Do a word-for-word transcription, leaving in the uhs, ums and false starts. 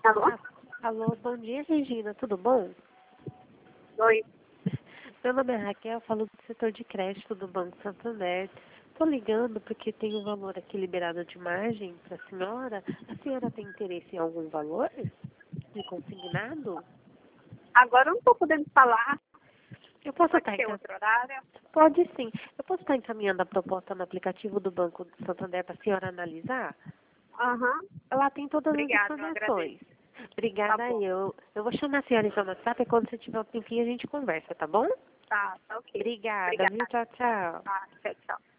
Alô? Ah, alô, bom dia, Regina, tudo bom? Oi. Meu nome é Raquel, falo do setor de crédito do Banco Santander. Estou ligando porque tem um valor aqui liberado de margem para a senhora. A senhora tem interesse em algum valor de consignado? Agora eu não estou podendo falar. Eu posso Pode estar ser encam... outro horário? Pode sim. Eu posso estar encaminhando a proposta no aplicativo do Banco do Santander para a senhora analisar? Aham. Lá tem todas as Obrigada, eu informações. agradeço. Tá Obrigada, bom. eu. Eu vou chamar a senhora então no WhatsApp e quando você tiver um tempinho a gente conversa, tá bom? Tá, tá ok. Obrigada, viu? Obrigada. Tchau, tchau. Tá, tchau, tchau.